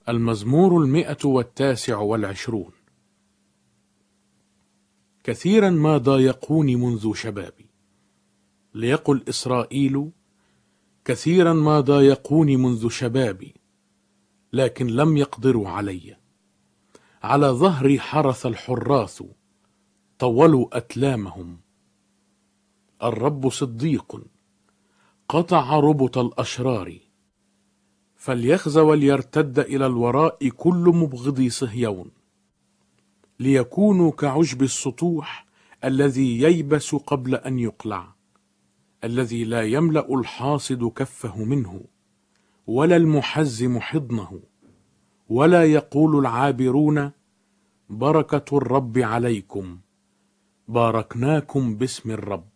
المزمور 119. كثيرا ما ضايقوني منذ شبابي. ليقل إسرائيل: كثيرا ما ضايقوني منذ شبابي، لكن لم يقدروا علي. على ظهري حرث الحراث، طولوا أتلامهم. الرب صديق، قطع ربط الأشرار. فليخزى وليرتد إلى الوراء كل مبغضي صهيون، ليكونوا كعشب السطوح الذي ييبس قبل أن يقلع، الذي لا يملأ الحاصد كفه منه، ولا المحزم حضنه، ولا يقول العابرون: بركة الرب عليكم، باركناكم باسم الرب.